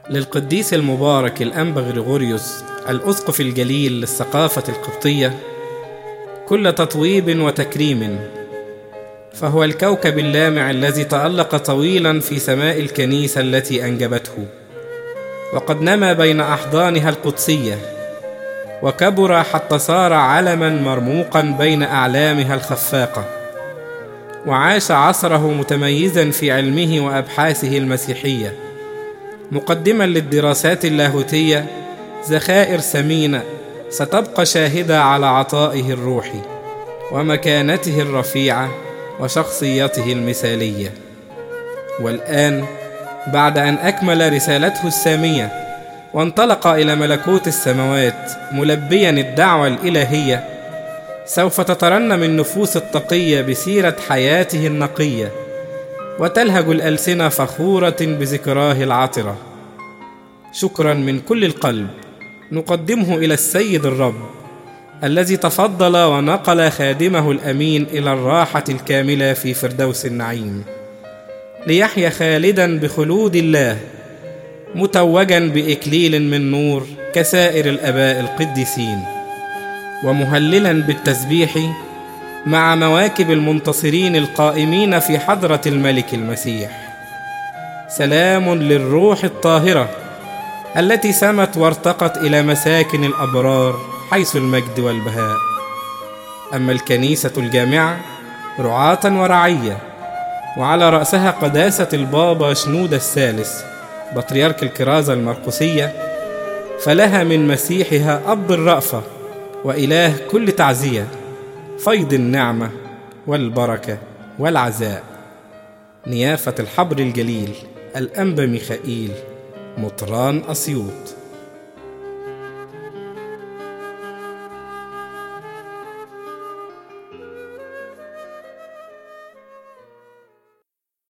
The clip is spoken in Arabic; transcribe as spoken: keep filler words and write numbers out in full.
للقديس المبارك الأنبا غريغوريوس الأسقف الجليل للثقافة القبطية كل تطويب وتكريم، فهو الكوكب اللامع الذي تألق طويلا في سماء الكنيسة التي أنجبته، وقد نمى بين أحضانها القدسية، وكبر حتى صار علما مرموقا بين أعلامها الخفاقة، وعاش عصره متميزا في علمه وأبحاثه المسيحية، مقدما للدراسات اللاهوتية ذخائر ثمينة ستبقى شاهدة على عطائه الروحي ومكانته الرفيعة وشخصيته المثالية. والآن بعد أن أكمل رسالته السامية وانطلق إلى ملكوت السماوات ملبيا الدعوة الإلهية، سوف تترنم النفوس التقية بسيرة حياته النقية، وتلهج الألسنة فخورة بذكراه العطرة. شكرا من كل القلب نقدمه إلى السيد الرب الذي تفضل ونقل خادمه الأمين إلى الراحة الكاملة في فردوس النعيم، ليحيا خالدا بخلود الله، متوجا بإكليل من نور كسائر الآباء القديسين، ومهللا بالتسبيح مع مواكب المنتصرين القائمين في حضرة الملك المسيح. سلام للروح الطاهرة التي سمت وارتقت إلى مساكن الأبرار حيث المجد والبهاء. أما الكنيسة الجامعة رعاة ورعية، وعلى رأسها قداسة البابا شنودة الثالث بطريرك الكرازة المرقسية، فلها من مسيحها أب الرأفة وإله كل تعزية، فيض النعمة والبركة والعزاء. نيافة الحبر الجليل الأنبا ميخائيل مطران أسيوط.